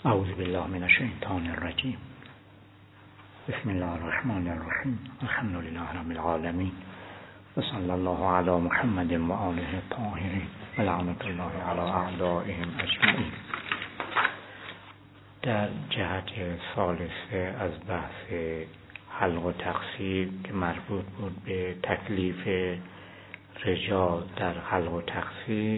اعوذ بالله من الشیطان الرجیم. بسم الله الرحمن الرحیم. الحمد لله رب العالمین و صلی الله علی محمد و آله الطاهرین و لعنت الله علی اعدائهم اجمعین. در جهت ثالثه از بحث حلق و تقصیر که مربوط بود به تکلیف رجال در حلق و تقصیر،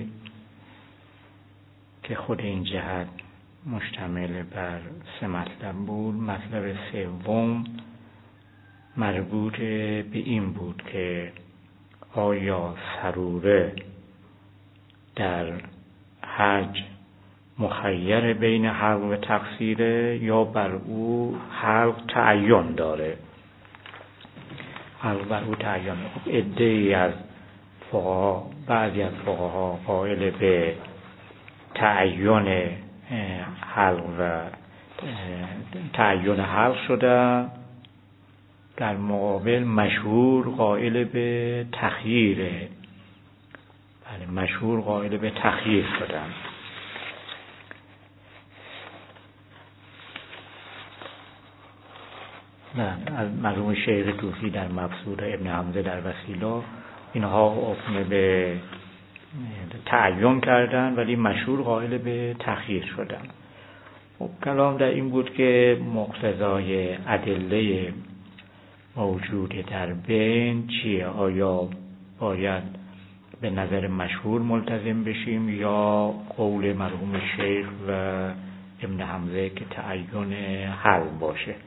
که خود این جهت مشتمل بر 3 مطلب بود. مطلب سوم مربوط به این بود که آیا سروره در حج مخیر بین حلق و تقصیره یا بر او حلق تعین داره؟ حلق بر او تعین. عده‌ای از فقها، بعضی از فقها قائل به تعین حلق و تعین حلق شده، در مقابل مشهور قائل به تخییره. مشهور قائل به تخییر شدن. از مرحوم شیخ طوسی در مبسوط، ابن حمزه در وسیله، اینها حکم به تعین کردن ولی مشهور قائل به تخییر شدن. کلام در این بود که مقتضای ادله موجود در بین چیه؟ آیا باید به نظر مشهور ملتزم بشیم یا قول مرحوم شیخ و ابن حمزه که تعین حل باشه؟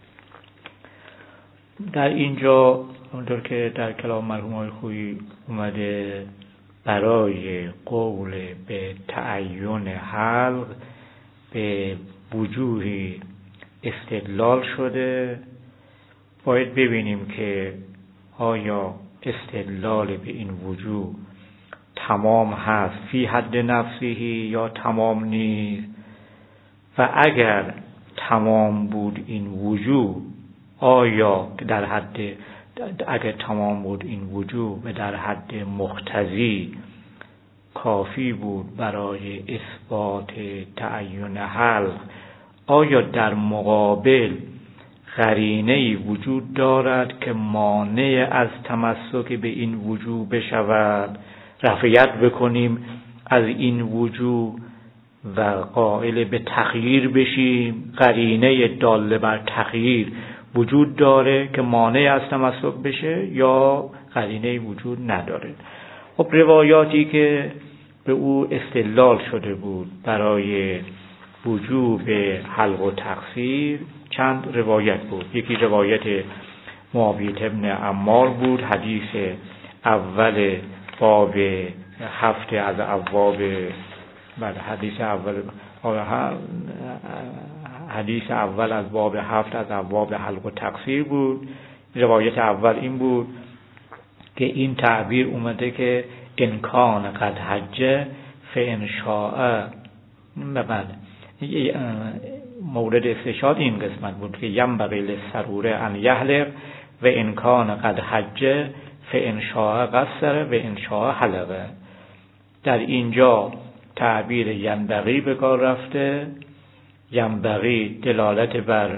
در اینجا اونطور که در کلام مرحوم های خویی اومده، برای قول به تعین حلق به وجوهی استدلال شده. باید ببینیم که آیا استدلال به این وجوه تمام هست فی حد نفسه یا تمام نیست، و اگر تمام بود این وجوه، آیا در حد، اگر تمام بود این وجوه و در حد مقتضی کافی بود برای اثبات تعین حلق، آیا در مقابل قرینه‌ای وجود دارد که مانع از تمسک به این وجوه بشود، رفعیت بکنیم از این وجوه و قائل به تخییر بشیم؟ قرینه داله بر تخییر وجود داره که مانع از تمسک بشه یا قرینه وجود نداره؟ خب روایاتی که به او استدلال شده بود برای وجوب حلق و تقصیر چند روایت بود. یکی روایت معاویه ابن عمار بود، حدیث اول باب 7 از ابواب، حدیث اول از باب 7 از ابواب حلق و تقصیر بود. روایت اول این بود که این تعبیر اومده که انکان قد حج فان شاء، مورد استشهاد این قسمت بود که ینبغی للسروره ان یحلق و انکان قد حج فان شاء قصر و ان شاء حلقه. در اینجا تعبیر ینبغی به کار رفته. ینبغی دلالت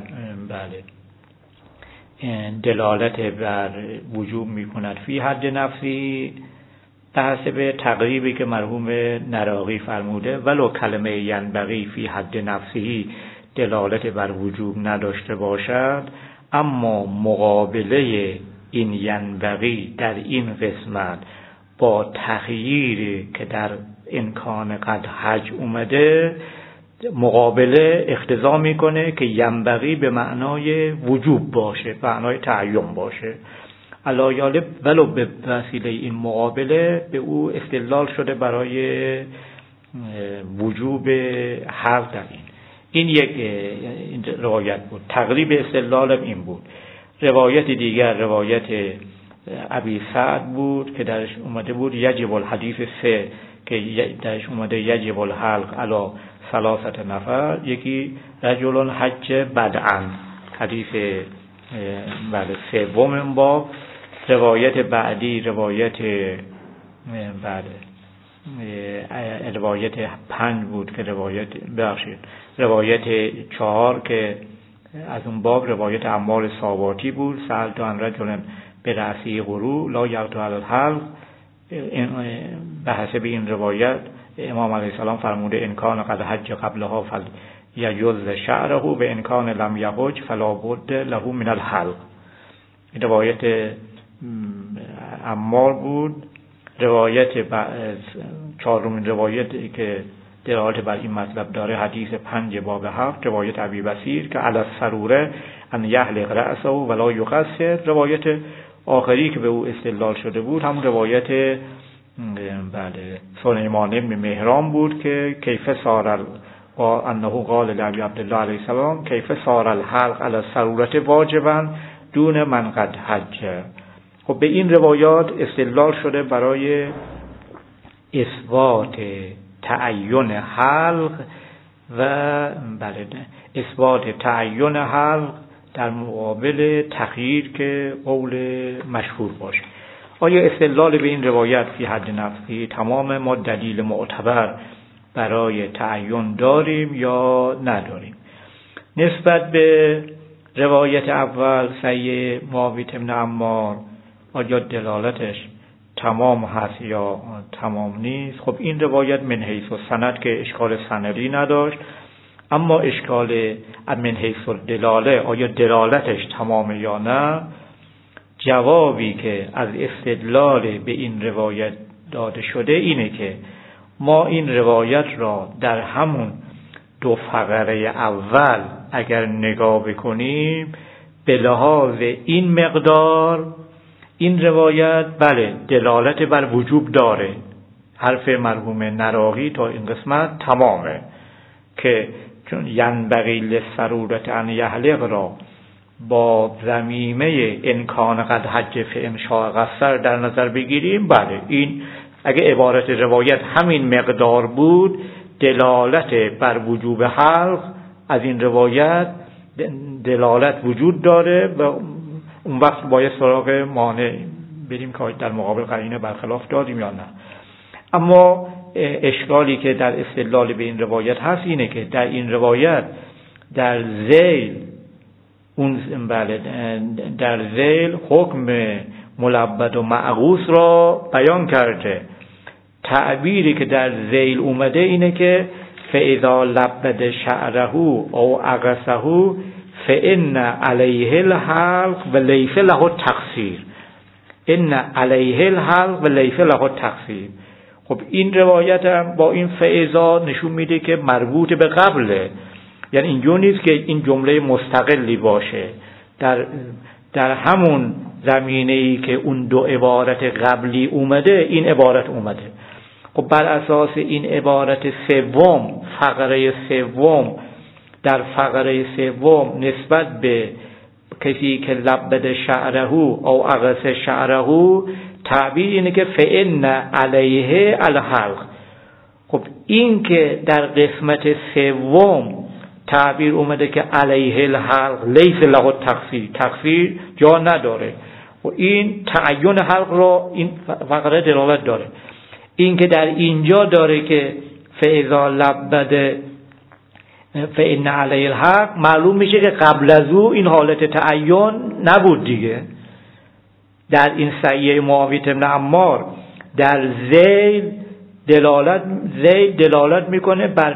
بر وجوب میکند فی حد نفسی، به تقریبی که مرحوم نراقی فرموده، ولو کلمه ینبغی فی حد نفسی دلالت بر وجوب نداشته باشد، اما مقابله این ینبغی در این قسمت با تخییری که در امکان قد حج اومده مقابله اقتضا میکنه که ینبغی به معنای وجوب باشه، به معنای تعین باشه. علایاله ولو به وسیله این مقابله به او استدلال شده برای وجوب حلق در این یک روایت بود. تقریب استدلالم این بود. روایت دیگر روایت ابی سعد بود که درش اومده بود یجب الحدیث 3 که درش اومده یجب الحلق علی 3 نفر. یکی رجل حج بدعا، حدیث سوم باب. روایت بعدی روایت روایت 5 بود که روایت 4 که از اون باب روایت عمار ساواتی بود، سألت عن رجل برأسی غرو لا یقطع الحلق. به حسب این روایت امام علیه السلام فرموده ان کان قد حج قبلها فلیجز شعره و ان کان لم یحج فلا بد له من الحلق. روایت عمار بود. روایت چهارمین روایتی که دلالت بر این مطلب داره حدیث 5 باب 7 روایت ابی بصیر که علی السروره ان یحلق رأسه ولا یقصر. روایت آخری که به او استدلال شده بود هم روایت سلیمان بن مهران بود که کیف صار انه قال لابی عبدالله علیه السلام کیف صار الحلق علی السروره واجبا دون من قد حج. خب به این روایات استدلال شده برای اثبات تعین حلق و اثبات تعین حلق در مقابل تخییر که قول مشهور باشه. آیا استدلال به این روایت فی حد نفسی تمام ما دلیل معتبر برای تعین داریم یا نداریم؟ نسبت به روایت اول سعی معاویه بن عمار آیا دلالتش تمام هست یا تمام نیست؟ خب این روایت من حیث السند که اشکال سندی نداشت، اما اشکال من حیث الدلاله آیا دلالتش تمام یا نه، جوابی که از استدلال به این روایت داده شده اینه که ما این روایت را در همون 2 فقره اول اگر نگاه بکنیم به لحاظ این مقدار این روایت بله دلالت بر وجوب داره. حرف مرحوم نراقی تا این قسمت تمامه که چون ینبغی للسرورة ان یحلق را با ضمیمه امکان قد حج فان شاء قصر در نظر بگیریم، بله این اگه عبارت روایت همین مقدار بود دلالت بر وجوب حلق از این روایت دلالت وجود داره و اون وقت باید سراغ مانع بریم که در مقابل قرینه برخلاف دادیم یا نه. اما اشکالی که در استدلال به این روایت هست اینه که در این روایت در ذیل در ذیل حکم ملبد و معغوث را بیان کرده. تعبیری که در ذیل اومده اینه که فاذا لبد شعره او عقصه فان علیه الحلق و لیس له التقصیر. ان علیه الحلق و لیس له التقصیر. خب این روایت هم با این فاذا نشون میده که مربوط به قبله، یعنی اینجور نیست که این جمله مستقلی باشه، در همون زمینه‌ای که اون 2 عبارت قبلی اومده این عبارت اومده. خب بر اساس این عبارت سوم فقره سوم در فقره سوم نسبت به کسی که لبد شعره او عقص شعره تعبیر اینه که فإن علیه الحلق. خب این که در قسمت سوم تعبیر اومده که علیه الحلق لیس له التقصیر، تقصیر جا نداره و این تعین حلق را این فقره دلالت داره. این که در اینجا داره که فاذا لبد فإن علیه الحق معلوم میشه که قبل از او این حالت تعین نبود دیگه. در این سعیه معاویه بن عمار در ذیل دلالت میکنه بر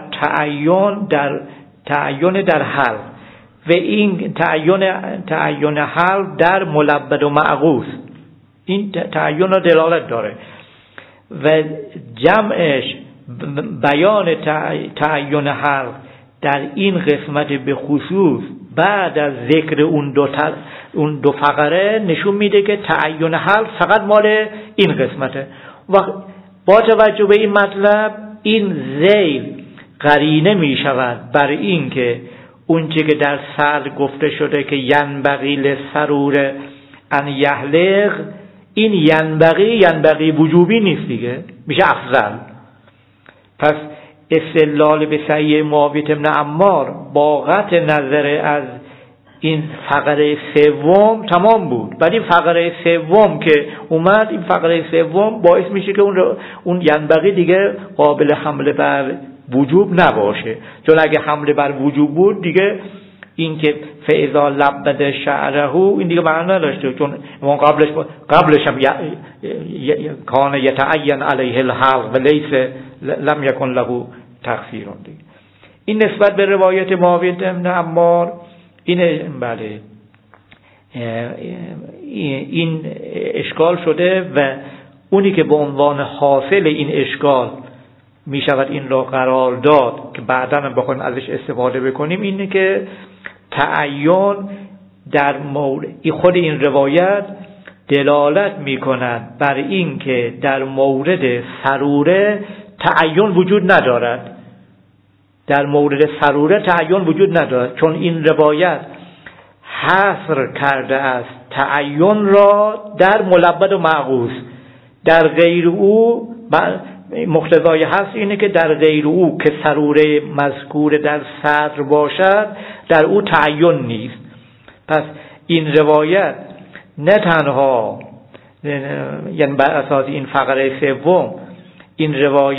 تعین در حلق و این تعین حلق در ملبد و معغوث این تعین را دلالت داره و جمعش بیان تعین حلق در این قسمت به خصوص بعد از ذکر اون 2 فقره نشون میده که تعین حلق فقط مال این قسمته. و با توجه به این مطلب این ذیل قرینه می شود بر این که اونچه که در سر گفته شده که ینبغی للسرور ان یحلق، این ینبغی وجوبی نیست دیگه، میشه افضل. پس استدلال به سعی معاویه بن عمار با قطع نظر از این فقره سوم تمام بود، ولی فقره سوم که اومد، این فقره سوم باعث میشه که اون ینبغی دیگه قابل حمله بر وجوب نباشه، چون اگه حمله بر وجوب بود دیگه این که فاذا لبد شعره این دیگه معنا نداشته، چون اون قبلش هم کان یتعین علیه الحلق و لیس لم یکن له تقصیر. این نسبت به روایت معاویه بن عمار بله این اشکال شده و اونی که به عنوان حاصل این اشکال می شود این را قرار داد که بعداً هم بخوایم ازش استفاده بکنیم، اینه که تعین در مورد خود این روایت دلالت می کند بر این که در مورد سروره تعین وجود ندارد، در مورد سروره تعین وجود ندارد، چون این روایت حصر کرده است تعین را در ملبد و معقوس. در غیر او مقتضای حصر اینه که در غیر او که سروره مذکور در صدر باشد در او تعین نیست. پس این روایت نه تنها یعنی بر اساس این فقره سوم این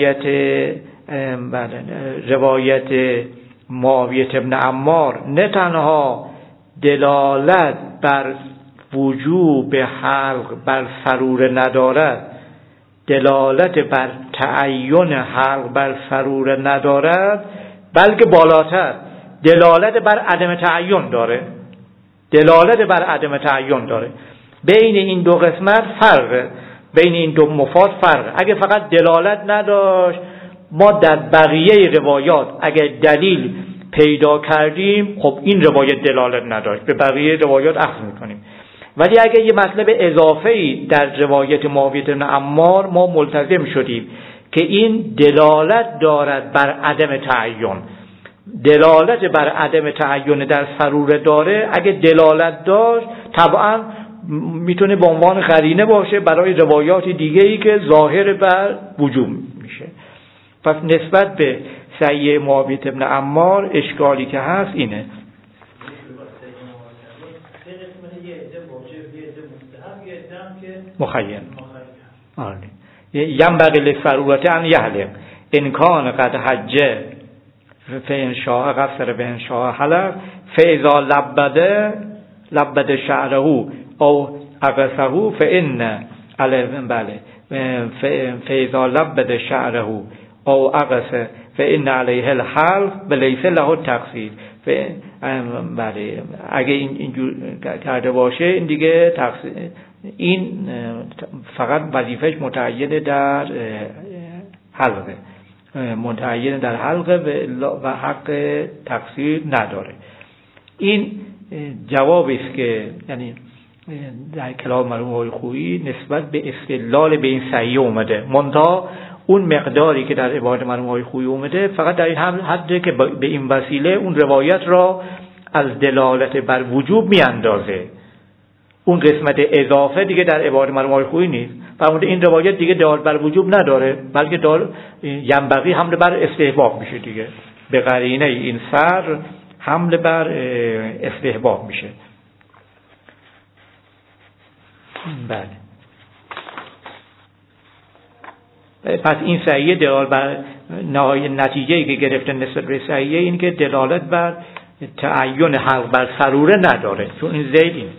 روایت معاویه بن عمار نه تنها دلالت بر وجوب حلق بر سروره ندارد، دلالت بر تعین حلق بر سروره ندارد، بلکه بالاتر دلالت بر عدم تعین داره، دلالت بر عدم تعین داره. بین این دو قسمت فرقه، بین این دو مفاد فرقه. اگه فقط دلالت نداشت ما در بقیه روایات اگه دلیل پیدا کردیم خب این روایت دلالت نداشت، به بقیه روایات اخذ میکنیم. ولی اگه یه مطلب اضافه‌ای در روایت معاویه بن عمار ما ملتزم شدیم که این دلالت دارد بر عدم تعین، دلالت بر عدم تعین در سروره داره، اگه دلالت داشت طبعا میتونه به عنوان قرینه باشه برای روایات دیگه‌ای که ظاهر بر وجوب میشه. پس نسبت به صحیح معاویه بن عمار اشکالی که هست اینه. مخیر ینبغی للضرورة ان یحلق ان کان قد حج فان شاء قصر و ان شاء حلق فاذا لبد شعره او اقصه فان بله فاذا لبد شعره او اقصه فان علیه الحلق وليس له تقصیر. بله اگه اینجور کرده باشه این دیگه تقصیر، این فقط وظیفش متعین در حلقه، متعین در حلقه و حق تقصیر نداره. این جوابی است که یعنی در کلام مرحوم آقای خویی نسبت به استدلال به این صحیح اومده، منتها اون مقداری که در عبارت مرحوم آقای خویی اومده فقط در این حد که به این وسیله اون روایت را از دلالت بر وجوب میاندازه. اون قسمت اضافه دیگه در عبارت مرحوم آقای خویی نیست. فرموده این روایت دیگه دلالت بر وجوب نداره، بلکه ینبغی حمل بر استحباب میشه دیگه، به قرینه این سر حمل بر استحباب میشه. بله پس این صحیحه دلالت بر نهایی نتیجه‌ای که گرفته نسبت به صحیحه این که دلالت بر تعین حلق بر سروره نداره، چون این ذیل این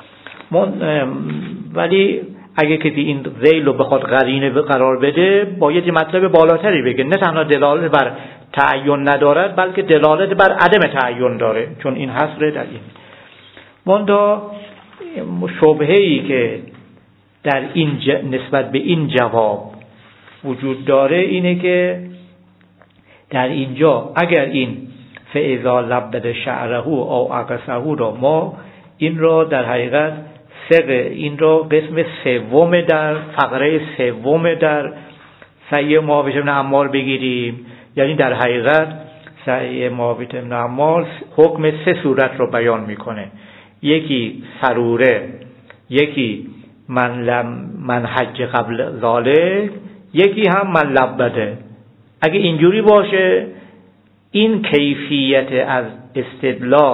ولی اگه کسی این ذیل رو بخواد قرینه قرار بده باید یه مطلب بالاتری بگه، نه تنها دلالت بر تعین ندارد بلکه دلالت بر عدم تعین داره، چون این حصر در این مندا شبهه‌ای که در این نسبت به این جواب وجود داره اینه که در اینجا اگر این فاذا لبد شعره او اقصه را ما این را در حقیقت این را قسم سوم در فقره سوم در صحیح معاویه بن عمار بگیریم، یعنی در حقیقت صحیح معاویه بن عمار حکم سه صورت رو بیان میکنه، یکی سروره، یکی من حج قبل ذالک، یکی هم من لبده. اگه اینجوری باشه این کیفیت از استدلال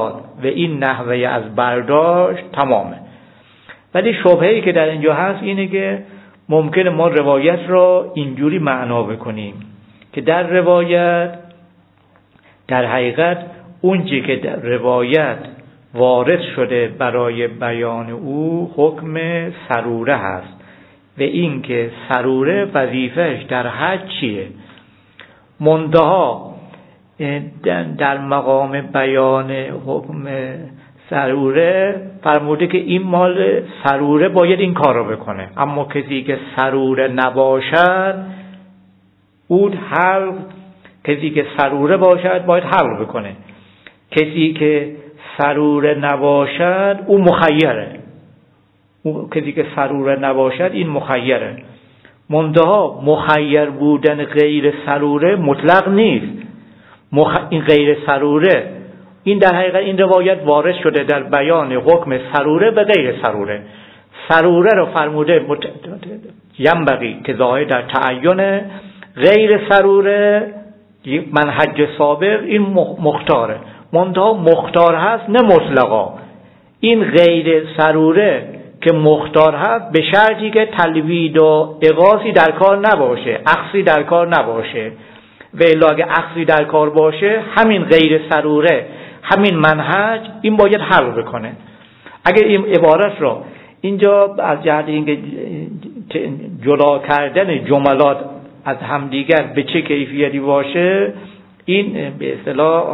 و این نحوه از برداشت تمامه. ولی شبهه‌ای که در اینجا هست اینه که ممکنه ما روایت را اینجوری معنا بکنیم که در روایت در حقیقت اونچه که در روایت وارد شده برای بیان او حکم سروره هست و این که سروره وظیفهش در حج چیه. منتها در مقام بیان حکم سروره فرموده که این مال سروره باید این کار رو بکنه، اما کسی که سروره نباشد اون حلق، کسی که سروره باشد باید حلق بکنه، کسی که سروره نباشد اون مخیره، کسی که سروره نباشد این مخیره. منتها مخیر بودن غیر سروره مطلق نیست. این غیر سروره، این در حقیقت این روایت وارد شده در بیان حکم سروره به غیر سروره. سروره رو فرموده ینبغی که ظاهر در تعین، غیر سروره منهج سابق این مختاره. منتها مختار هست نه مطلقا. این غیر سروره که مختار هست به شرطی که تلوید و اغاثی در کار نباشه، عکسی در کار نباشه. و الا اگه عکسی در کار باشه همین غیر سروره، همین منهج این باید حل بکنه. اگه این عبارت رو اینجا از جهت اینکه جدا کردن جملات از همدیگر به چه کیفیتی باشه این به اصطلاح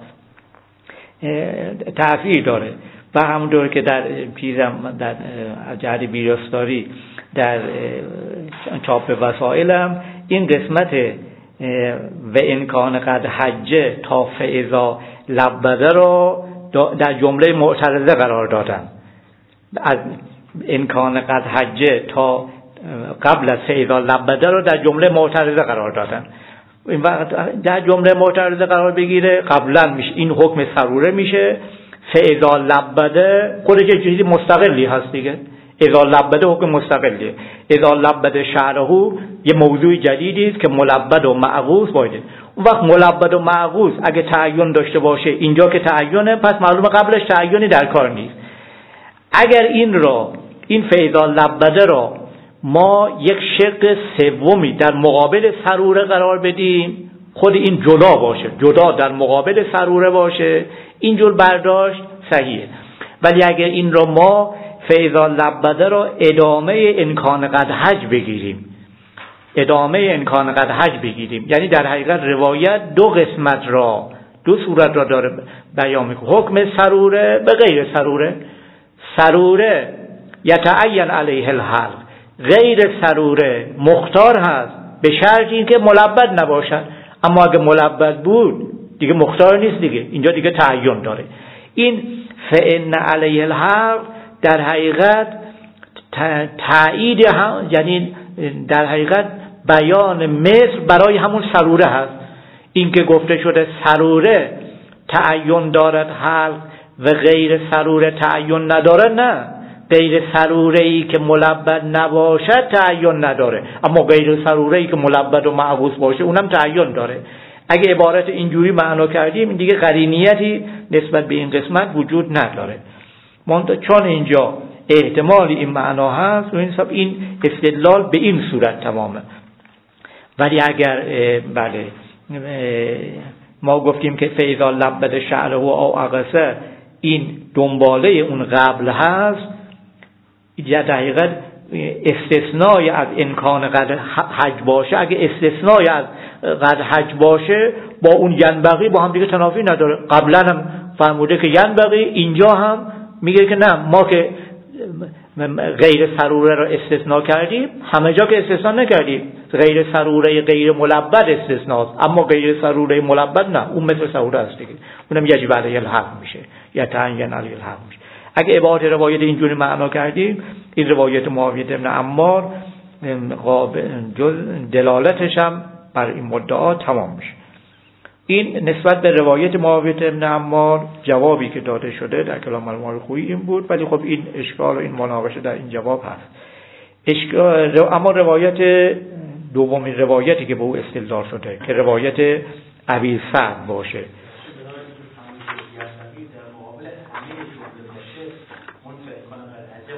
تأثیر داره. و همونطور که در چیزم در جهت بیرستاری در چاپ وسائلم این قسمت و امکان قد حجه تا فاذا لبده رو در جمله معترضه قرار دادن. از امکان قد حجه تا قبل از فاذا لبده رو در جمله معترضه قرار دادن. این وقت در جمله معترضه قرار بگیره قبلا میشه این حکم سروره میشه. فاذا لبده خودش یه چیزی مستقلی هست دیگه. اذا لبده حکم مستقلیه. اذا لبده شعره یه موضوع جدیدی است که ملبد و معقوس باشه. اون وقت ملبد و معقوس اگه تعین داشته باشه اینجا که تعینه، پس معلومه قبلش تعینی در کار نیست. اگر این فاذا لبده را ما یک شق سومی در مقابل سروره قرار بدیم، خود این جدا باشه، جدا در مقابل سروره باشه، اینجور برداشت صحیحه. ولی اگر این را ما فاذا لبده را ادامه امکان قد حج بگیریم، ادامه امکان قد حج بگیریم، یعنی در حقیقت روایت دو قسمت را، دو صورت را داره بیان میکنه. حکم سروره به غیر سروره. سروره یتعین علیه الحلق، غیر سروره مختار هست به شرط اینکه ملبد نباشد. اما اگه ملبد بود دیگه مختار نیست دیگه، اینجا دیگه تعین داره. این فإن علیه الحلق در حقیقت تایید هم، یعنی در حقیقت بیان مثل برای همون سروره هست. این که گفته شده سروره تعین دارد حلق و غیر سروره تعین نداره، نه، غیر سروره ای که ملبد نباشد تعین نداره، اما غیر سروره ای که ملبد و معقوس باشه اونم تعین داره. اگه عبارت اینجوری معنا کردیم این دیگه قرینیتی نسبت به این قسمت وجود نداره. چون اینجا احتمال این معنا هست و این استدلال به این صورت تمامه. ولی اگر بله ما گفتیم که فاذا لبد شعره او عقصه این دنباله اون قبل هست، یا دقیقاً استثنای از امکان قد حج باشه، اگه استثنای از قد حج باشه با اون ینبغی با هم دیگه تنافی نداره. قبلا هم فرموده که ینبغی، اینجا هم میگه که نه، ما که غیر سروره رو استثناء کردیم همه جا که استثناء نکردیم، غیر سروره غیر ملبد استثناء، اما غیر سروره ملبد نه، اون مثل سروره است دیگه، اونم یجب علیه الحق میشه یا تعین علیه الحق میشه. اگه عبارت روایت اینجوری معنا کردیم این روایت معاویه بن عمار جز دلالتش هم بر این مدعا تمام میشه. این نسبت به روایت معاویه بن عمار جوابی که داده شده در کلام المعارف خویی این بود. ولی خب این اشکال و این مناقشه در این جواب هست. اما روایت دومین روایتی که به او استدلال شده که روایت ابی سعد باشه،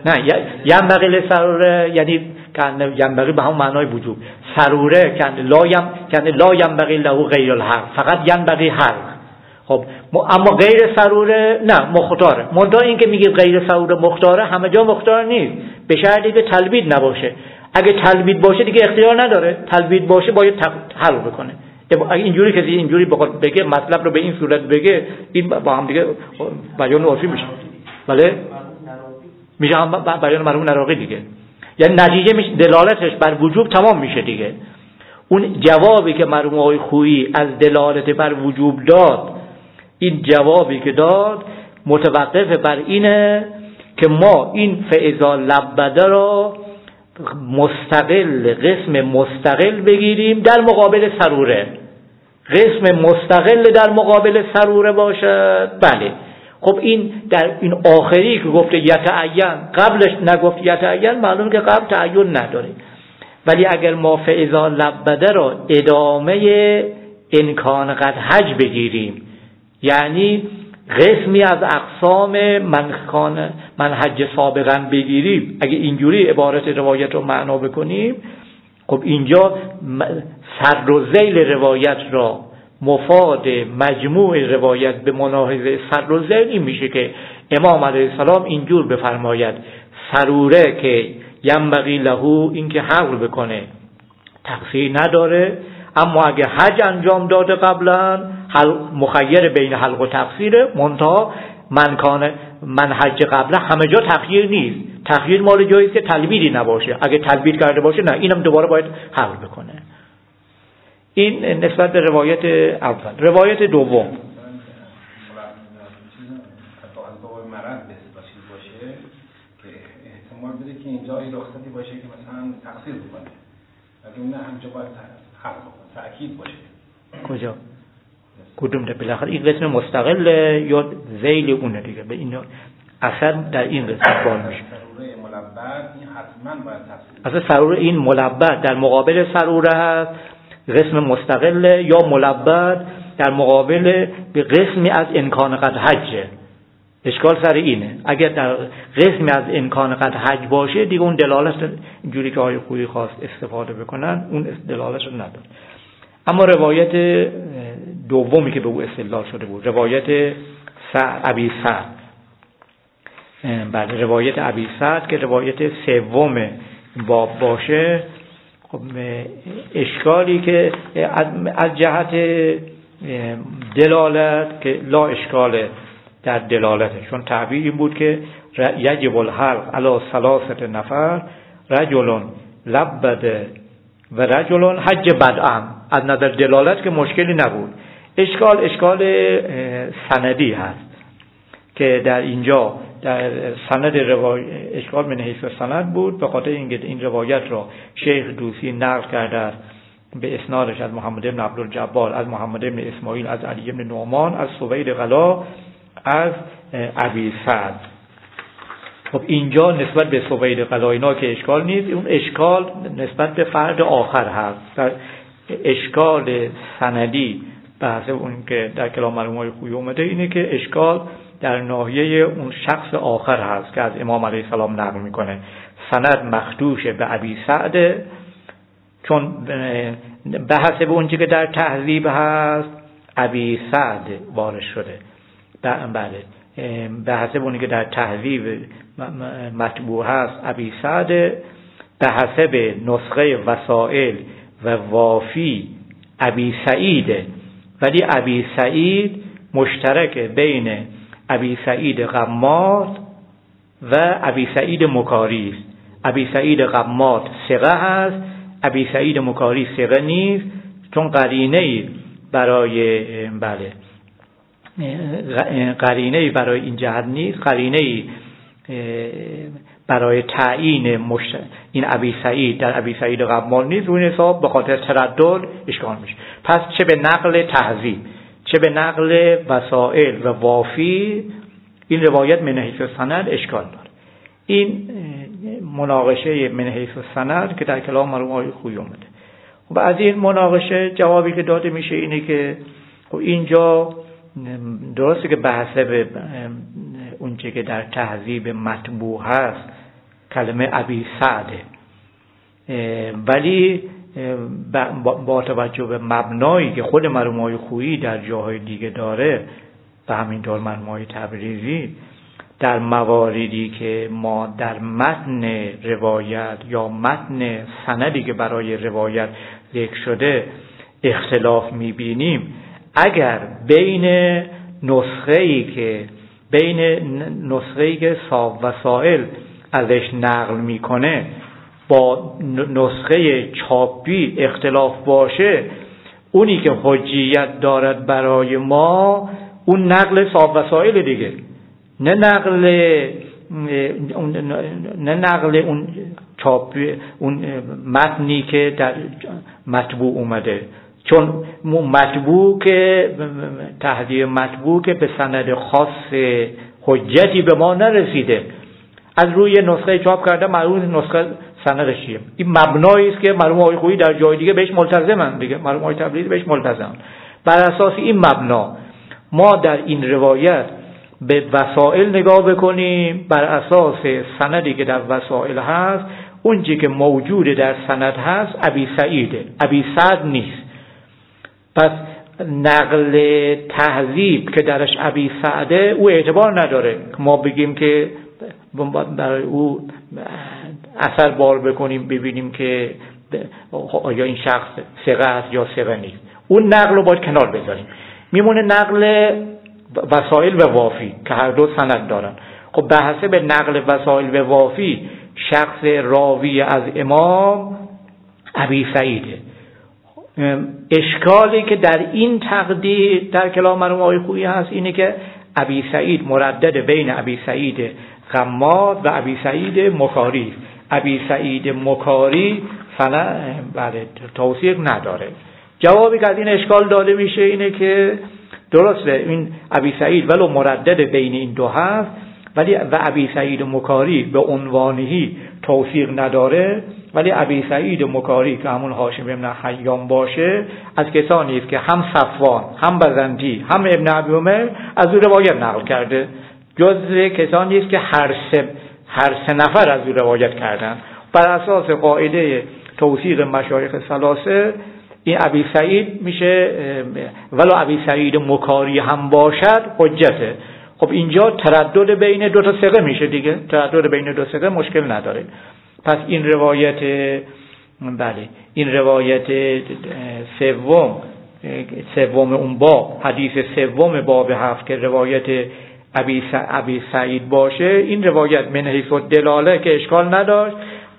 نه ینبغی للسروره یعنی کنه ینبغی به همون معنای وجوب، سروره کنه لا ینبغی له غیر الحق، فقط ینبغی حق. خب اما غیر سروره نه مختاره. منتها این که میگه غیر سروره مختاره، همه جا مختار نیست، به شرطی که تلبید نباشه. اگه تلبید باشه دیگه اختیار نداره، تلبید باشه باید حل بکنه. اگه اینجوری کسی اینجوری بگه مطلب رو به این صورت بگه، این با هم دیگه بیان عرفی میشه. بله میشه هم بیان مرحوم نراقی دیگه، یعنی نتیجه میشه دلالتش بر وجوب تمام میشه دیگه. اون جوابی که مرحوم آقای خویی از دلالت بر وجوب داد، این جوابی که داد متوقف بر اینه که ما این فاذا لبده را مستقل، قسم مستقل بگیریم در مقابل سروره. قسم مستقل در مقابل سروره باشد. بله خب این در این آخری که گفته یتعین، قبلش نگفت یتعین، معلوم که قبل تعین نداره. ولی اگر ما فاذا لبده را ادامه امکان قد حج بگیریم، یعنی قسمی از اقسام من حج سابقا بگیریم، اگه اینجوری عبارت روایت رو معنا بکنیم، خب اینجا سر و ذیل روایت را مفاد مجموع روایت به ملاحظه سر و ذیل این میشه که امام علیه السلام اینجور بفرماید سروره که ینبغی له، این که حقل بکنه تقصیر نداره، اما اگه حج انجام داده قبلا مخیر بین حلق و تقصیره. منتها من حج قبلا همه جا تخییر نیست، تخییر مال جاییست که تلبیدی نباشه، اگه تلبید کرده باشه نه، اینم دوباره باید حل بکنه. این نسبت به روایت اول. روایت دوم بده که اینجا این رخصتی باشه که مثلا تقصیر بکنه، اگه اون همجا باید حق بکنه، تأکید باشه. کجا؟ کدوم ده؟ بالاخره این قسم مستقل یا ذیل اونه دیگه، به این اثر در این قسم بار میشه. سروره ملبد این حتما باید تقصیر. اصلا سروره این ملبد در مقابل سروره هست، قسم مستقل یا ملبد در مقابل به قسمی از امکان قد حجه. اشکال سر اینه، اگر در قسمی از امکان قد حج باشه دیگه اون دلالت اینجوری که آقای خویی خواست استفاده بکنن اون دلالتش رو نداره. اما روایت دومی که به او استدلال شده بود، روایت ابی سعد، بله روایت ابی سعد که روایت سوم باب باشه، خب اشکالی که از جهت دلالت که لا اشکاله در دلالته، چون تعبیر این بود که یجب الحلق علی ثلاثه نفر، رجل لبده و رجل حج بدعا. از نظر دلالت که مشکلی نبود. اشکال سندی هست که در اینجا در سند اشکال من حیث سند بود، به خاطر اینکه این روایت را شیخ دوسی نقل کرده است به اسنادش از محمد بن عبدالجبار، از محمد بن اسماعیل، از علی بن نعمان، از سوید قلا، از ابی سعد. خب اینجا نسبت به سوید قلا اینا که اشکال نیست، اون اشکال نسبت به فرد آخر هست. در اشکال سندی بحث اون که در کلام مرحوم خویی اومده اینه که اشکال در ناحیه اون شخص آخر هست که از امام علیه السلام نقل میکنه. سند مخدوش به ابی سعد، چون بحث به اون چی که در تهذیب هست ابی سعد وارد شده. بله به حسب اونی که در تهذیب مطبوع هست ابی سعد، به حسب نسخه وسائل و وافی ابی سعیده، ولی ابی سعید مشترک بین ابی سعید غماد و ابی سعید مکاری است. ابی سعید غماد ثقه هست، ابی سعید مکاری ثقه نیست، چون قرینه‌ای برای این جهت نیست، قرینه‌ای برای تعیین این ابی سعید در ابی سعید غماد نیست، اون حساب به خاطر تردد اشکال میشه. پس چه به نقل تهذیب چه به نقل وسائل و وافی این روایت من حیث سند اشکال داره. این مناقشه من حیث سند که در کلام مرحوم آقای خویی اومده. و از این مناقشه جوابی که داده میشه اینه که اینجا درسته که بحث به اون چه که در تهذیب مطبوع هست کلمه ابی سعده، ولی با توجه به مبنایی که خود مرحوم خویی در جاهای دیگه داره و همینطور مرحوم تبریزی در مواردی که ما در متن روایت یا متن سندی که برای روایت ذکر شده اختلاف می‌بینیم، اگر بین نسخه‌ای که صاحب وسائل ازش نقل میکنه با نسخه چاپی اختلاف باشه، اونی که حجیت دارد برای ما اون نقل صاحب وسائل دیگه، نه نقل اون چاپی، اون متنی که در مطبوع اومده، چون مطبوع که تهذیب مطبوع که به سند خاص حجتی به ما نرسیده، از روی نسخه چاپ کرده معلوم نسخه سندش چیه. این مبنایی است که مرحوم آقای خویی در جای دیگه بهش ملتزمن دیگه، مرحوم آقای تبریزی بهش ملتزمن. بر اساس این مبنا ما در این روایت به وسائل نگاه بکنیم، بر اساس سندی که در وسائل هست، اون چیزی که موجود در سند هست ابی سعیده، ابی سعد نیست. پس نقل تهذیب که درش ابی سعده او اعتبار نداره، ما بگیم که برای او اثر بار بکنیم ببینیم که آیا این شخص ثقه است یا ثقه نیست. اون نقل رو باید کنار بذاریم، میمونه نقل وسائل و وافی که هر دو سند دارن. خب به حسب نقل وسائل و وافی شخص راوی از امام ابی سعیده. اشکالی که در این تقدیر در کلام مرحوم آقای خویی هست اینه که ابی سعید مردد بین ابی سعید غماد و ابی سعید مکاری. ابی سعید مکاری بله توثیق نداره. جوابی که از این اشکال داده میشه اینه که درسته این ابی سعید ولو مردد بین این دو هست، ولی و ابی سعید مکاری به عنوانهی توثیق نداره، ولی ابی سعید مکاری که همون هاشم ابن حیان باشه از کسانی است که هم صفوان هم بزنتی هم ابن ابی عمر از او روایت نقل کرده، جزء کسانی است که هر سه نفر از او روایت کردن. بر اساس قاعده توثیق مشایخ ثلاثه این ابی سعید میشه، ولو ابی سعید مکاری هم باشد حجته. خب اینجا تردد بین دو تا ثقه میشه دیگه، تردد بین دو ثقه مشکل نداره. پس این روایت این روایت سوم اون باب، حدیث سوم باب 7 که روایت ابی سعید باشه، این روایت من حیث دلاله که اشکال نداشت،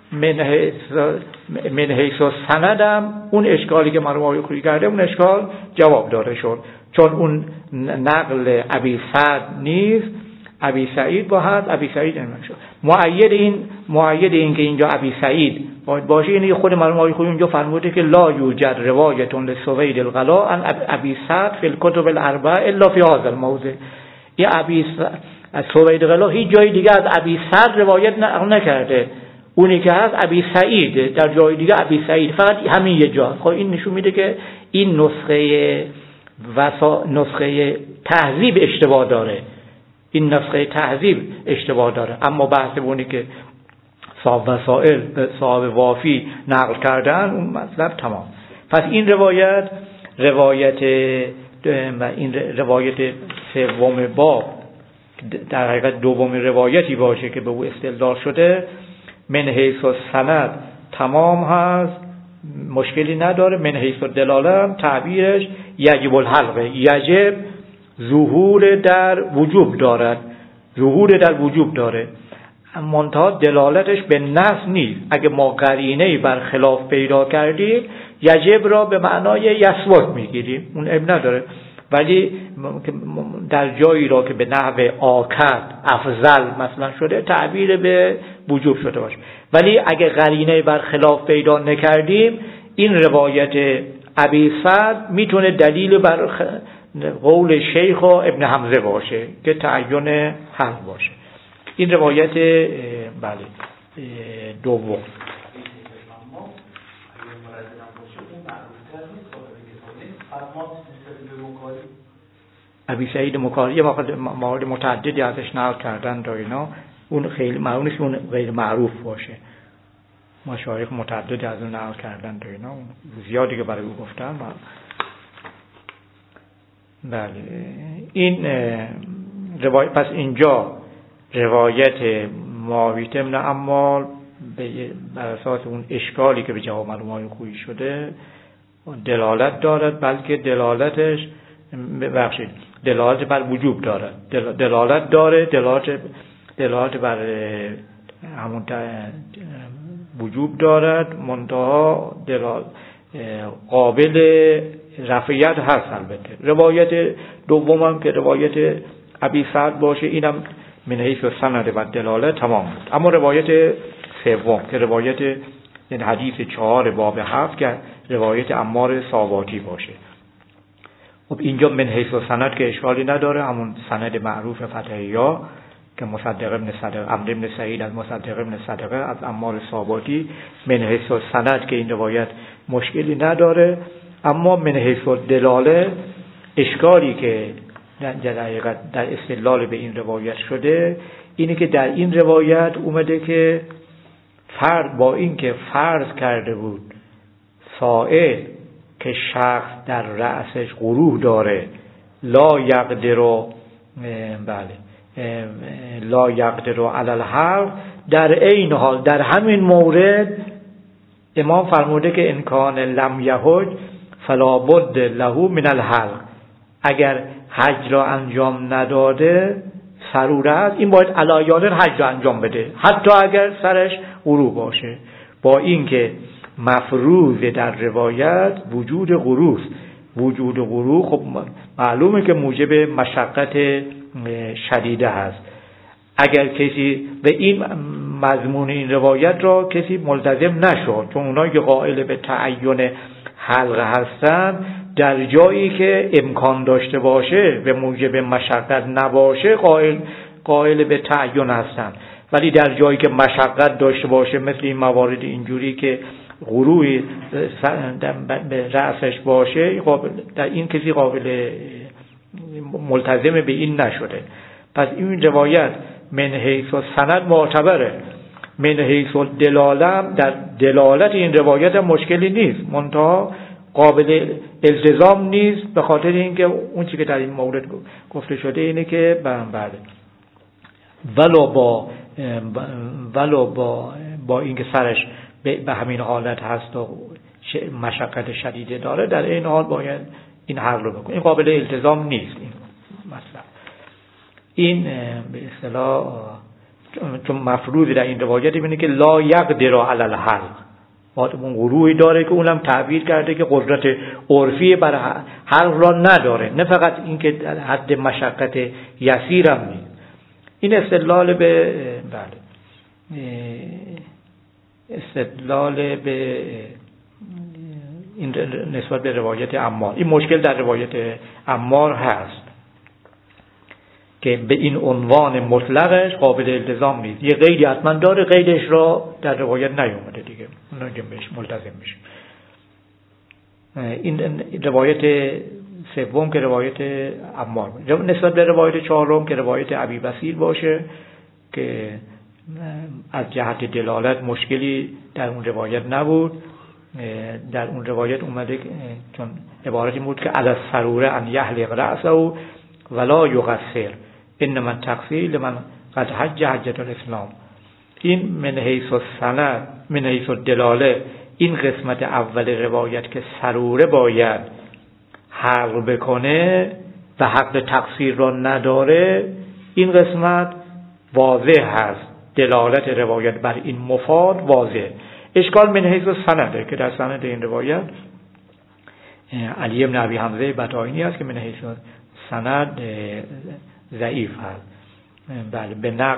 من حیث سندم اون اشکالی که مرحوم آقای خویی کرده اون اشکال جواب داده شد، چون اون نقل ابی سعد نیست، ابی سعید با هست، ابی سعید نمیشه. مؤید این که اینجا ابی سعید باشه اینه خود مرحوم آقای خویی اونجا فرموده که لا یوجد روایت لسوید الغلا عن ابی سعد فی الکتب الاربعه الا فی هذا الموضع. این ابی از سوید الغلا هیچ جای دیگه از ابی سعد روایت نکرده، اونی که هست ابی سعید، در جای دیگه ابی سعید، فقط همین یه جا. خب این نشون میده که این نسخه تهذیب اشتباه داره، این نسخه تهذیب اشتباه داره، اما بحث اونی که صاحب وسائل صاحب وافی نقل کردن اون مطلب تمام. پس این روایت سوم باب در حقیقت دومین روایتی باشه که به او استدلال شده، من حیث السند تمام هست، مشکلی نداره. من حیث الدلاله تعبیرش یجب الحلقه، یجب ظهور در وجوب دارد، ظهور در وجوب داره، منتها دلالتش به نص نیست. اگه ما قرینه‌ای بر خلاف پیدا کردیم یجب را به معنای یثبت میگیریم، اون اب نداره، ولی در جایی را که به نحو آکد افضل مثلا شده تعبیر به وجوب شده باشه. ولی اگه قرینه بر خلاف پیدا نکردیم این روایت ابی سعد میتونه دلیل بر قول شیخ و ابن حمزه باشه که تعین حل باشه. این روایت دوم. ابی سعید مکاری مورد متعددی ازش نقل کردن و اینا، اون خیلی معلوم نیست که اون غیر معروف باشه. مشایخ متعدد از اون نقل کردن و اینا، زیادی که برای او گفتن. بله این روایت، پس اینجا روایت معاویه بن عمار بر اساس اون اشکالی که به جواب معلومات خویی شده دلالت دارد، بلکه دلالتش دلالت بر وجوب دارد، دلالت داره، دلالت بر همون وجوب دارد، منتها قابل رفعیت هست. البته روایت دومم که روایت ابی سعد باشه، اینم من حیث سند و دلالت تمام بود. اما روایت سوم که روایت این حدیث 4 باب 7 که روایت عمار ساواتی باشه، خب اینجا من حیث سند که اشکالی نداره، همون سند معروف فتحیا که مصدق ابن صدقه، عمرو بن سعید از مصدق ابن صدقه از عمار ساواتی، من حیث سند که این روایت مشکلی نداره. اما من حیث دلاله اشکالی که در استدلال به این روایت شده اینه که در این روایت اومده که فرد با این که فرض کرده بود سائل که شخص در رأسش قروح داره لا یقدر علی الحلق، در این حال در همین مورد امام فرموده که ان کان لم یحج فلا بد له من الحلق، اگر حج را انجام نداده سروره است، این باید علایان حج را انجام بده حتی اگر سرش قروح باشه. با اینکه مفروض در روایت وجود قروح، وجود قروح خب معلومه که موجب مشقت شدیده هست. اگر کسی به این مضمون این روایت را کسی ملتزم نشد، چون اونایی که قائل به تعین حلقه هستن در جایی که امکان داشته باشه به موجب مشقت نباشه قائل به تعین هستن، ولی در جایی که مشقت داشته باشه مثل این موارد اینجوری که غروی به رأسش باشه، در این کسی قابل ملتزم به این نشده. پس این روایت من حیث سند معتبره، من حیث دلالت، در دلالت این روایت مشکلی نیست، منتها قابل التزام نیست، به خاطر اینکه اون چیزی که در این مورد گفته شده اینه که بله ولو با اینکه سرش به همین حالت هست و مشقت شدیده داره، در این حال باید این حق رو بکنه. این قابل التزام نیست این مثلا. این به اصطلاح چون مفروض در این روایت اینه که لا یقدر علی الحلق، اون گروهی داره که اونم تعبیر کرده که قدرت عرفی بر حلق را نداره، نه فقط این که در حد مشقت یسیر هم نیست. این استدلال به این نسبت به روایت عمار. این مشکل در روایت عمار هست که به این عنوان مطلقش قابل التزام نیست، یه قیدی حتما داره، قیدش را در روایت نیومده دیگه، اون که بهش ملتزم میشه. این روایت سوم که روایت عمار نسبت به روایت چهارم که روایت ابی بصیر باشه که از جهت دلالت مشکلی در اون روایت نبود. در اون روایت اومده چون عبارتی بود که علی السروره ان یحلق رأسه ولا یقصر انما التقصیر لمن قد حج حجة الاسلام. این من حیث السند، من حیث الدلاله، این قسمت اول روایت که سروره باید حلق بکنه و حق تقصیر را نداره، این قسمت واضح هست، دلالت روایت بر این مفاد واضح. اشکال من حیث السنده که در سند این روایت علی بن ابی حمزه بطاینی است که من حیث سند ضعیف هست. بله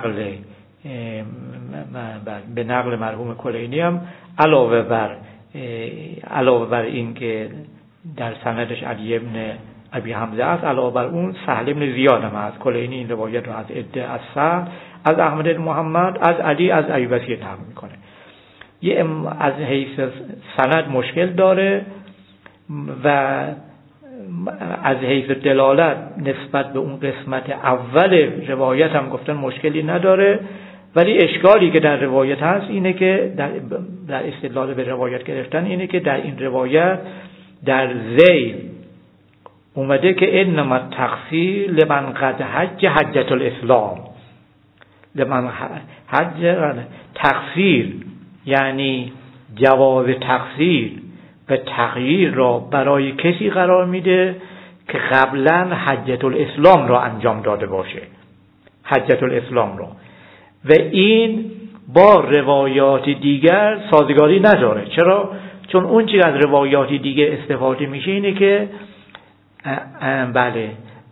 به نقل مرحوم کلینی هم علاوه بر این که در سندش علی بن ابی حمزه است، علاوه بر اون سهل بن زیاد هم هست. کلینی این روایت رو از عده از سهل، از احمد بن محمد، از علی، از ابی بصیر نقل میکنه. یه از حیث سند مشکل داره و از حیث دلالت نسبت به اون قسمت اول روایت هم گفتن مشکلی نداره، ولی اشکالی که در روایت هست اینه که در استدلال به روایت گرفتن اینه که در این روایت در ذیل اومده که انما تقصیر لمن قد حجت الاسلام. لمن حج تقصیر یعنی جواز تقصیر و تغییر را برای کسی قرار میده که قبلا حجت الاسلام را انجام داده باشه، حجت الاسلام را، و این با روایات دیگر سازگاری نداره. چرا؟ چون اون چیز از روایات دیگر استفاده میشه اینه که بله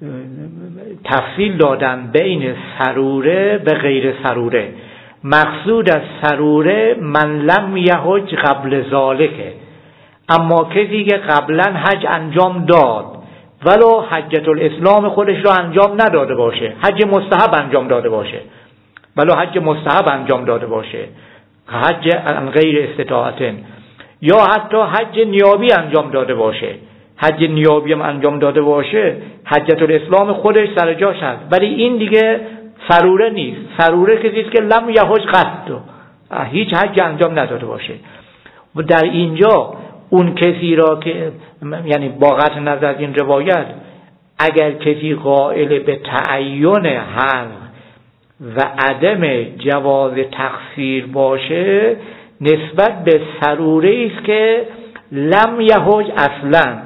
تفصیل دادن بین سروره و غیر سروره. مقصود از سروره من لم یحج قبل ذالکه، اما کسی که قبلا حج انجام داد ولو حجت الاسلام خودش رو انجام نداده باشه، حج مستحب انجام داده باشه، ولو حج مستحب انجام داده باشه، حج غیر استطاعت، یا حتی حج نیابی انجام داده باشه، حج نیابی هم انجام داده باشه، حجت الاسلام خودش سر جاش هست، ولی این دیگه سروره نیست. سروره کسی است که لم یحج قط، هیچ حج انجام نداده باشه. و در اینجا اون کسی را که یعنی با قطع نظر از این روایت اگر کسی قائل به تعین حل و عدم جواز تقصیر باشه نسبت به سروره است که لم یحج اصلا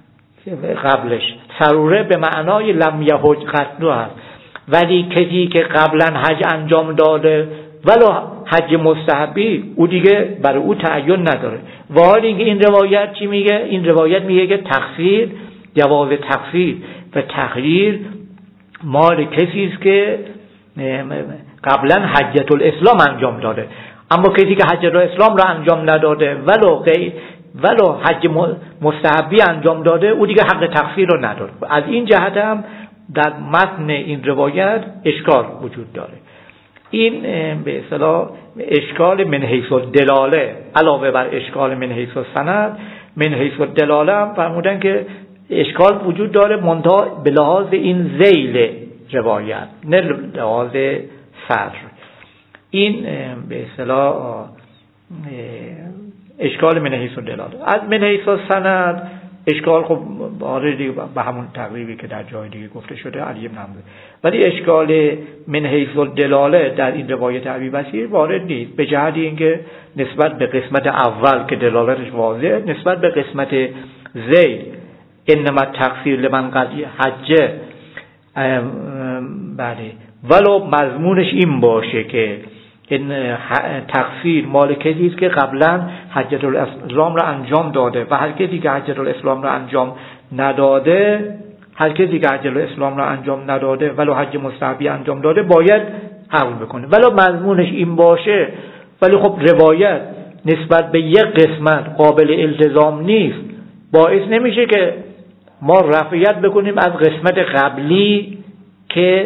قبلش، سروره به معنای لم یحج قط هست، ولی کسی که قبلا حج انجام داده ولو حج مستحبی او دیگه برای او تعین نداره. و حالا اینکه این روایت چی میگه؟ این روایت میگه که تقصیر، جواز تقصیر و تغییر مال کسی است که قبلا حجت الاسلام انجام داده، اما کسی که حجت الاسلام را انجام نداده ولو حج مستحبی انجام داده او دیگه حق تقصیر رو نداره. از این جهت هم در متن این روایت اشکال وجود داره. این به اصطلاح اشکال من حیث الدلاله علاوه بر اشکال من حیث السند، من حیث الدلاله هم فرمودن که اشکال وجود داره منتها به لحاظ این ذیل روایت نه لحاظ صدر. این به اصطلاح اشکال من حیث الدلاله. از من حیث السند اشکال خب دیگه به همون تقریبی که در جای دیگه گفته شده علی بن عمرو، ولی اشکال من حیث الدلاله در این روایت ابی بصیر وارد نیست، به جهت اینکه نسبت به قسمت اول که دلالتش واضحه، نسبت به قسمت ذیل انما تقصیر لمن قد حج بله ولو مضمونش این باشه که این تقصیر مال کسی است که قبلا حجت الاسلام را انجام داده و هر کسی که حجت الاسلام را انجام نداده، هر کسی که حجت الاسلام را انجام نداده ولو حج مستحبی انجام داده باید حول بکنه. ولو مضمونش این باشه ولی خب روایت نسبت به یک قسمت قابل التزام نیست، باعث نمیشه که ما رفعیت بکنیم از قسمت قبلی که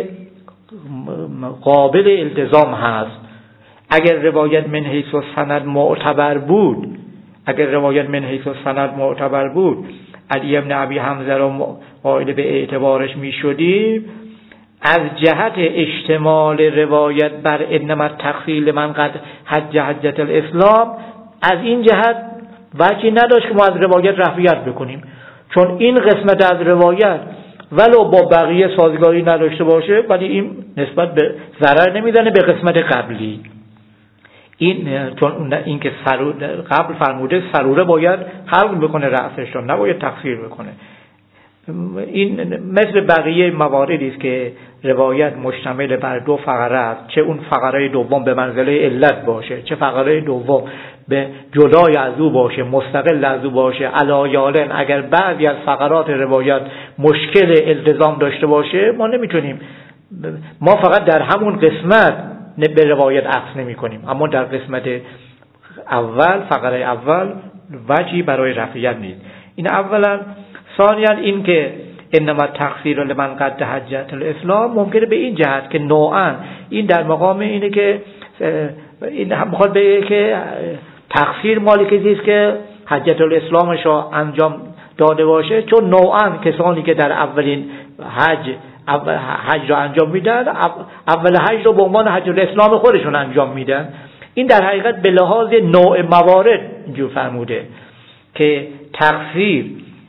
قابل التزام هست. اگر روایت من حیث السند معتبر بود، اگر روایت من حیث السند معتبر بود علی بن ابی حمزه را قائل به اعتبارش می شدیم، از جهت اشتمال روایت بر انما تقصیر من قد حجت الاسلام از این جهت وجهی نداشت که ما از روایت رفعیت بکنیم، چون این قسمت از روایت ولو با بقیه سازگاری نداشته باشه ولی این نسبت به ضرر نمیزنه به قسمت قبلی. این چون این که قبل فرموده سروره باید حلق بکنه رأسش رو، نباید تقصیر بکنه. این مثل بقیه مواردی است که روایت مشتمل بر دو فقره است، چه اون فقره دوم به منزله علت باشه، چه فقره دوم به جدای از او باشه، مستقل از او باشه. علایالن اگر بعضی از فقرات روایت مشکل التزام داشته باشه ما نمیتونیم، ما فقط در همون قسمت به روایت عکس نمی کنیم، اما در قسمت اول فقره اول وجهی برای رفعیت نیست. این اولا. ثانیا این که انما تقصیر لمن قد حجت الاسلام ممکنه به این جهت که نوعا این در مقام اینه که این هم میخواد بگه که تقصیر مال کسی است که حجت الاسلامش را انجام داده باشه، چون نوعا کسانی که در اولین حج حج را انجام میدن، اول حج رو به عنوان حج الاسلام خودشون انجام میدن. این در حقیقت به لحاظ نوع موارد اینجور فرموده که تقصیر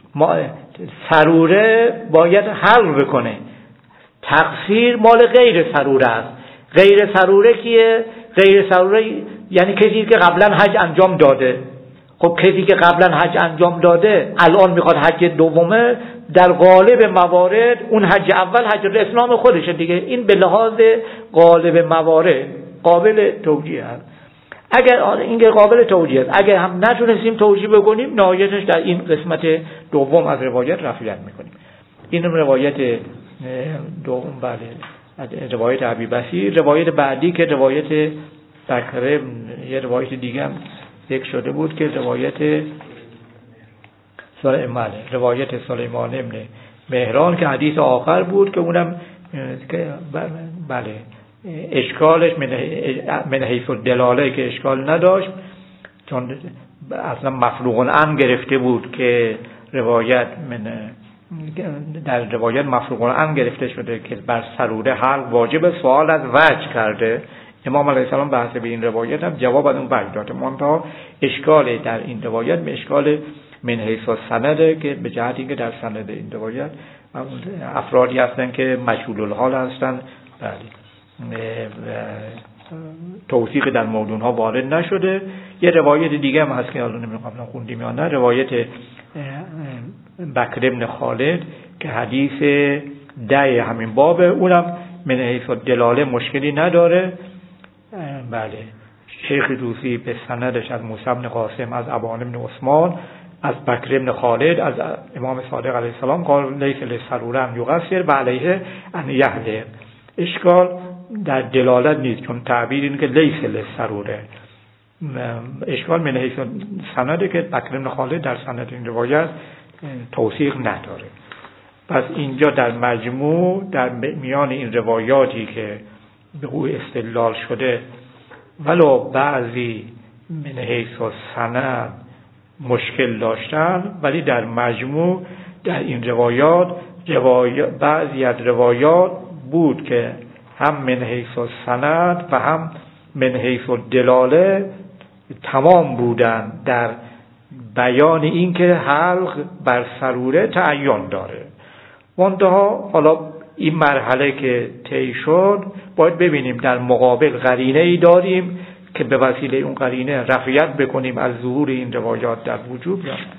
سروره باید حل بکنه، تقصیر مال غیر سروره است. غیر سروره کیه؟ غیر سروره یعنی کسی که قبلا حج انجام داده. خب کسی که قبلا حج انجام داده الان میخواد حج دومه، در غالب موارد اون حج اول حج الاسلام خودشه دیگه. این به لحاظ غالب موارد قابل توجیه است. اگر این قابل توجیه است، اگر هم نتونستیم توجیه بکنیم نهایتش در این قسمت دوم از روایت رفعیت میکنیم. این روایت دوم، بله، روایت ابی بصیر. روایت بعدی که روایت بکر، یه روایت دیگه هم ذکر شده بود که روایت روایت سلیمان ابن مهران که حدیث آخر بود که اونم بله اشکالش من حیث الدلاله که اشکال نداشت، چون اصلا مفروغ عنه گرفته بود که روایت در روایت مفروغ عنه گرفته شده که بر سروره حلق واجب، سوال از وجه کرده. امام علیه السلام بحث به این روایت هم جواب از اون وجه داده، منتها اشکال در این روایت به اشکال من حیث السنده که به جهت اینکه در سند این روایت افرادی هستن که مجهول الحال هستن، توثیق در موضوع ها وارد نشده. یه روایت دیگه هم هست که الان نمیدونم قبلا خوندیم یا نه، روایت بکر ابن خالد که حدیث ده همین بابه، اونم من حیث الدلاله مشکلی نداره. بله، شیخ دوسی به سندش از موسی بن قاسم از ابان بن عثمان از بکر ابن خالد از امام صادق علیه السلام قال لیس للسروره ان یقصر و علیه ان یحلق. اشکال در دلالت نیست، چون تعبیر این که لیس للسروره. اشکال من حیث سنده که بکر ابن خالد در سند این روایت توثیق نداره. پس اینجا در مجموع در میان این روایاتی که به او استدلال شده ولو بعضی من حیث سند مشکل داشتن، ولی در مجموع در این روایات بعضی از روایات بود که هم من حیث سند و هم من حیث دلاله تمام بودن در بیان این که حلق بر سروره تعین داره. منتها حالا این مرحله که طی شد باید ببینیم در مقابل قرینه ای داریم که به وسیله اون قرینه رفعیت بکنیم از ظهور این روایات در وجوب یا